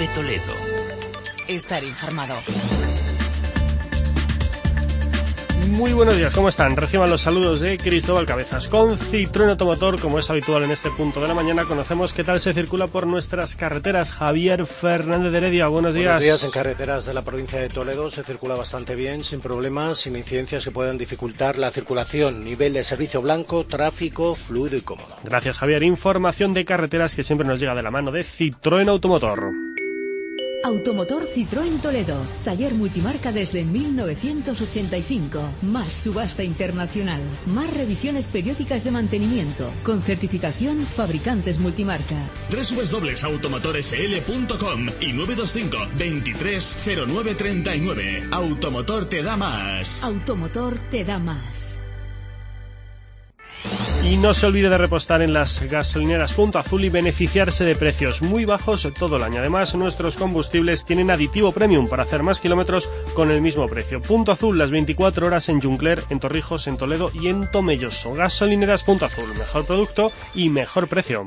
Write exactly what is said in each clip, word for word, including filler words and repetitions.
Cope Toledo. Estar informado. Muy buenos días, ¿cómo están? Reciban los saludos de Cristóbal Cabezas. Con Citroën Automotor, como es habitual en este punto de la mañana, conocemos qué tal se circula por nuestras carreteras. Javier Fernández de Heredia, buenos días. Buenos días. En carreteras de la provincia de Toledo se circula bastante bien, sin problemas, sin incidencias que puedan dificultar la circulación. Nivel de servicio blanco, tráfico fluido y cómodo. Gracias, Javier. Información de carreteras que siempre nos llega de la mano de Citroën Automotor. Automotor Citroën Toledo, taller multimarca desde mil novecientos ochenta y cinco, más subasta internacional, más revisiones periódicas de mantenimiento, con certificación fabricantes multimarca. doble u doble u doble u punto automotor s l punto com y nueve dos cinco, veintitrés cero nueve treinta y nueve. Automotor te da más. Automotor te da más. Y no se olvide de repostar en las gasolineras Punto Azul y beneficiarse de precios muy bajos todo el año. Además, nuestros combustibles tienen aditivo premium para hacer más kilómetros con el mismo precio. Punto Azul, las veinticuatro horas en Juncler, en Torrijos, en Toledo y en Tomelloso. Gasolineras Punto Azul, mejor producto y mejor precio.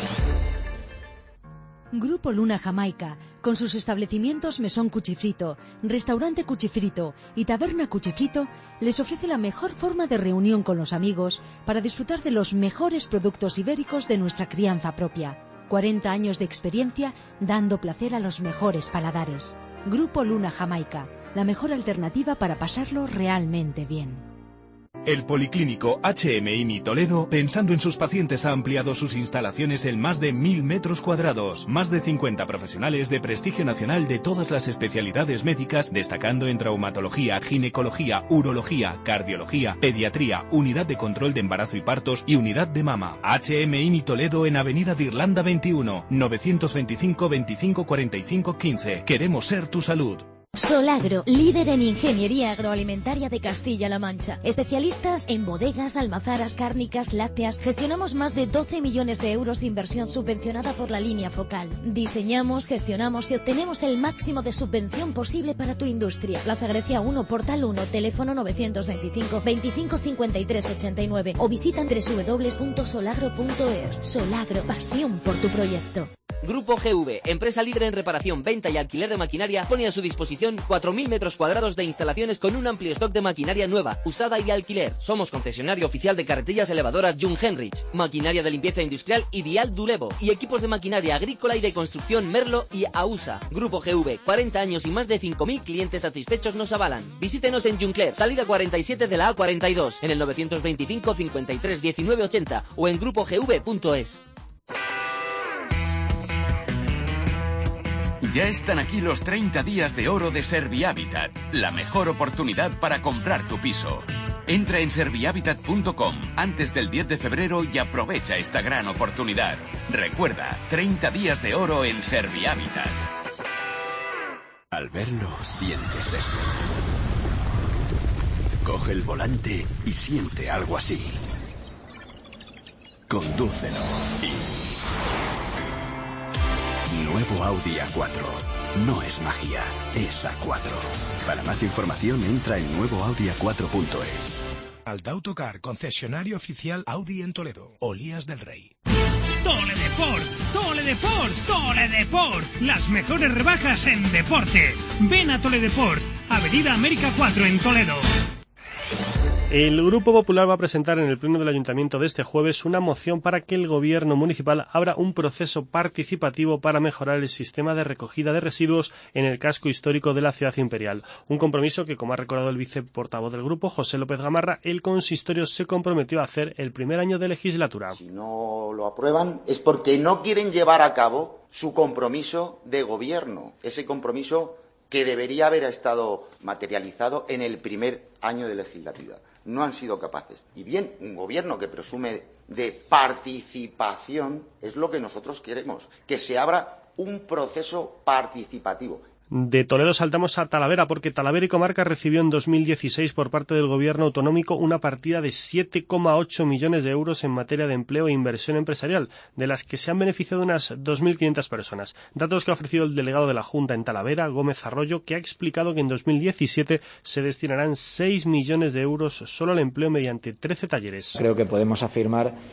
Grupo Luna Jamaica, con sus establecimientos Mesón Cuchifrito, Restaurante Cuchifrito y Taberna Cuchifrito, les ofrece la mejor forma de reunión con los amigos para disfrutar de los mejores productos ibéricos de nuestra crianza propia. cuarenta años de experiencia dando placer a los mejores paladares. Grupo Luna Jamaica, la mejor alternativa para pasarlo realmente bien. El Policlínico H M I M I Toledo, pensando en sus pacientes, ha ampliado sus instalaciones en más de mil metros cuadrados. Más de cincuenta profesionales de prestigio nacional de todas las especialidades médicas, destacando en traumatología, ginecología, urología, cardiología, pediatría, unidad de control de embarazo y partos y unidad de mama. H M I M I Toledo en Avenida de Irlanda veintiuno, novecientos veinticinco, veinticinco cuarenta y cinco, quince. Queremos ser tu salud. Solagro, líder en ingeniería agroalimentaria de Castilla-La Mancha. Especialistas en bodegas, almazaras, cárnicas, lácteas. Gestionamos más de doce millones de euros de inversión subvencionada por la línea focal. Diseñamos, gestionamos y obtenemos el máximo de subvención posible para tu industria. Plaza Grecia uno, Portal uno, teléfono novecientos veinticinco, veinticinco cincuenta y tres ochenta y nueve o visita doble u doble u doble u punto solagro punto es. Solagro, pasión por tu proyecto. Grupo G V, empresa líder en reparación, venta y alquiler de maquinaria, pone a su disposición cuatro mil metros cuadrados de instalaciones con un amplio stock de maquinaria nueva, usada y alquiler. Somos concesionario oficial de carretillas elevadoras Jung Henrich, maquinaria de limpieza industrial Ideal Dulevo y equipos de maquinaria agrícola y de construcción Merlo y Ausa. Grupo G V, cuarenta años y más de cinco mil clientes satisfechos nos avalan. Visítenos en Juncler, salida cuarenta y siete de la A cuarenta y dos, en el novecientos veinticinco, cincuenta y tres, diecinueve ochenta o en grupo g v punto es. Ya están aquí los treinta días de oro de Servihabitat, la mejor oportunidad para comprar tu piso. Entra en servihabitat punto com antes del diez de febrero y aprovecha esta gran oportunidad. Recuerda, treinta días de oro en Servihabitat. Al verlo, sientes esto. Coge el volante y siente algo así. Condúcelo y... Nuevo Audi A cuatro. No es magia, es A cuatro. Para más información entra en nuevo audi a cuatro punto es. Aldautocar, concesionario oficial Audi en Toledo. Olías del Rey. Toledeport, Toledeport, Toledeport. Las mejores rebajas en deporte. Ven a Toledeport, Avenida América cuatro en Toledo. El Grupo Popular va a presentar en el Pleno del Ayuntamiento de este jueves una moción para que el Gobierno municipal abra un proceso participativo para mejorar el sistema de recogida de residuos en el casco histórico de la Ciudad Imperial. Un compromiso que, como ha recordado el viceportavoz del Grupo, José López Gamarra, el consistorio se comprometió a hacer el primer año de legislatura. Si no lo aprueban es porque no quieren llevar a cabo su compromiso de gobierno, ese compromiso que debería haber estado materializado en el primer año de legislatura. No han sido capaces. Y bien, un gobierno que presume de participación es lo que nosotros queremos, que se abra un proceso participativo. De Toledo saltamos a Talavera, porque Talavera y Comarca recibió en dos mil dieciséis por parte del Gobierno autonómico una partida de siete coma ocho millones de euros en materia de empleo e inversión empresarial, de las que se han beneficiado unas dos mil quinientas personas. Datos que ha ofrecido el delegado de la Junta en Talavera, Gómez Arroyo, que ha explicado que en dos mil diecisiete se destinarán seis millones de euros solo al empleo mediante trece talleres. Creo que podemos afirmar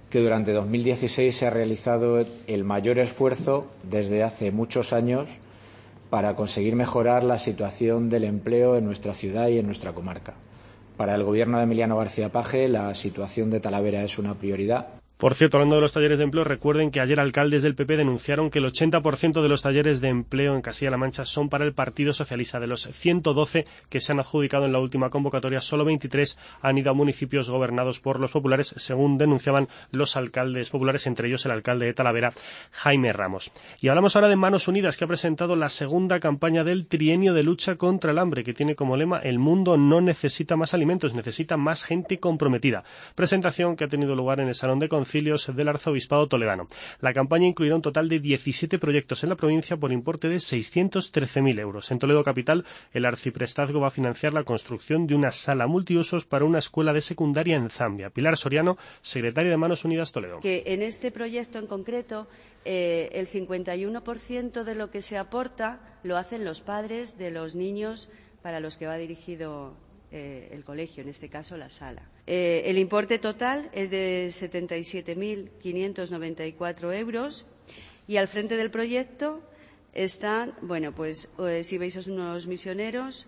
que durante dos mil dieciséis se ha realizado el mayor esfuerzo desde hace muchos años para conseguir mejorar la situación del empleo en nuestra ciudad y en nuestra comarca. Para el Gobierno de Emiliano García Paje, la situación de Talavera es una prioridad. Por cierto, hablando de los talleres de empleo, recuerden que ayer alcaldes del P P denunciaron que el ochenta por ciento de los talleres de empleo en Castilla-La Mancha son para el Partido Socialista. De los ciento doce que se han adjudicado en la última convocatoria, solo veintitrés han ido a municipios gobernados por los populares, según denunciaban los alcaldes populares, entre ellos el alcalde de Talavera, Jaime Ramos. Y hablamos ahora de Manos Unidas, que ha presentado la segunda campaña del trienio de lucha contra el hambre, que tiene como lema: el mundo no necesita más alimentos, necesita más gente comprometida. Presentación que ha tenido lugar en el Salón de Concilios del Arzobispado toledano. La campaña incluirá un total de diecisiete proyectos en la provincia por importe de seiscientos trece mil euros. En Toledo capital, el arciprestazgo va a financiar la construcción de una sala multiusos para una escuela de secundaria en Zambia. Pilar Soriano, secretaria de Manos Unidas Toledo. Que en este proyecto en concreto, eh, el cincuenta y uno por ciento de lo que se aporta lo hacen los padres de los niños para los que va dirigido Eh, el colegio, en este caso la sala. Eh, el importe total es de setenta y siete mil quinientos noventa y cuatro euros y al frente del proyecto están, bueno, pues eh, si veis, son unos misioneros,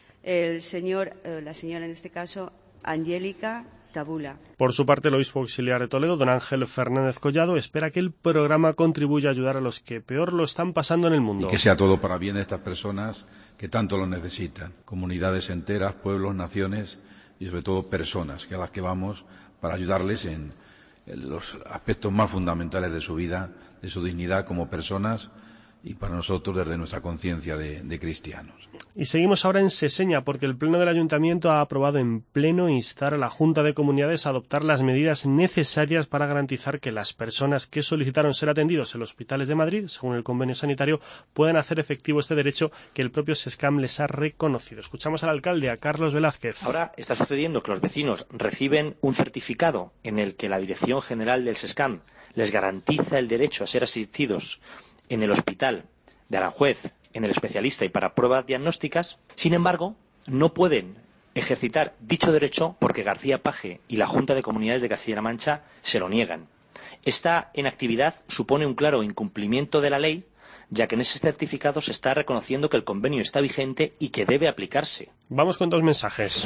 el señor, eh, la señora en este caso, Angélica Tabula. Por su parte, el obispo auxiliar de Toledo, don Ángel Fernández Collado, espera que el programa contribuya a ayudar a los que peor lo están pasando en el mundo. Y que sea todo para bien de estas personas que tanto lo necesitan. Comunidades enteras, pueblos, naciones y sobre todo personas, que a las que vamos para ayudarles en los aspectos más fundamentales de su vida, de su dignidad como personas, y para nosotros desde nuestra conciencia de, de cristianos. Y seguimos ahora en Seseña, porque el Pleno del Ayuntamiento ha aprobado en pleno instar a la Junta de Comunidades a adoptar las medidas necesarias para garantizar que las personas que solicitaron ser atendidos en los hospitales de Madrid, según el convenio sanitario, puedan hacer efectivo este derecho que el propio SESCAM les ha reconocido. Escuchamos al alcalde, a Carlos Velázquez. Ahora está sucediendo que los vecinos reciben un certificado en el que la Dirección General del SESCAM les garantiza el derecho a ser asistidos en el hospital de Aranjuez, en el especialista y para pruebas diagnósticas. Sin embargo, no pueden ejercitar dicho derecho porque García Paje y la Junta de Comunidades de Castilla-La Mancha se lo niegan. Esta inactividad supone un claro incumplimiento de la ley, ya que en ese certificado se está reconociendo que el convenio está vigente y que debe aplicarse. Vamos con dos mensajes.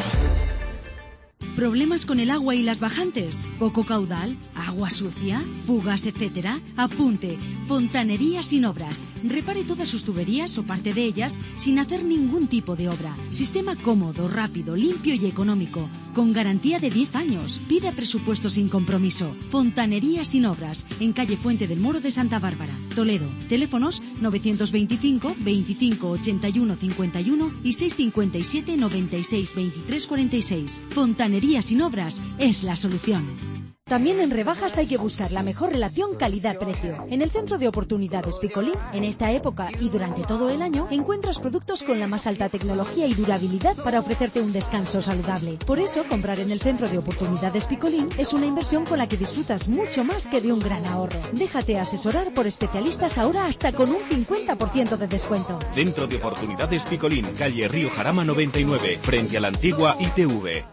¿Problemas con el agua y las bajantes? ¿Poco caudal? ¿Agua sucia? ¿Fugas, etcétera? Apunte. Fontanería Sin Obras. Repare todas sus tuberías o parte de ellas sin hacer ningún tipo de obra. Sistema cómodo, rápido, limpio y económico. Con garantía de diez años. Pide presupuesto sin compromiso. Fontanería Sin Obras. En calle Fuente del Moro de Santa Bárbara, Toledo. Teléfonos novecientos veinticinco, veinticinco, ochenta y uno, cincuenta y uno y seiscientos cincuenta y siete, noventa y seis, veintitrés, cuarenta y seis. Fontanería Sin Obras es la solución. También en rebajas hay que buscar la mejor relación calidad-precio. En el Centro de Oportunidades Picolín, en esta época y durante todo el año, encuentras productos con la más alta tecnología y durabilidad para ofrecerte un descanso saludable. Por eso, comprar en el Centro de Oportunidades Picolín es una inversión con la que disfrutas mucho más que de un gran ahorro. Déjate asesorar por especialistas ahora hasta con un cincuenta por ciento de descuento. Centro de Oportunidades Picolín, calle Río Jarama noventa y nueve, frente a la antigua I T V.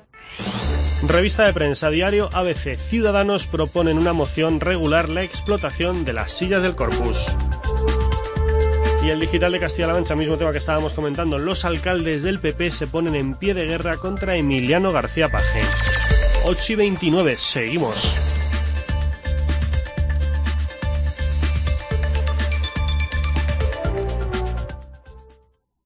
Revista de prensa, diario A B C. Ciudadanos proponen una moción regular la explotación de las sillas del Corpus. Y el Digital de Castilla-La Mancha, mismo tema que estábamos comentando, los alcaldes del P P se ponen en pie de guerra contra Emiliano García Paje. ocho y veintinueve, seguimos.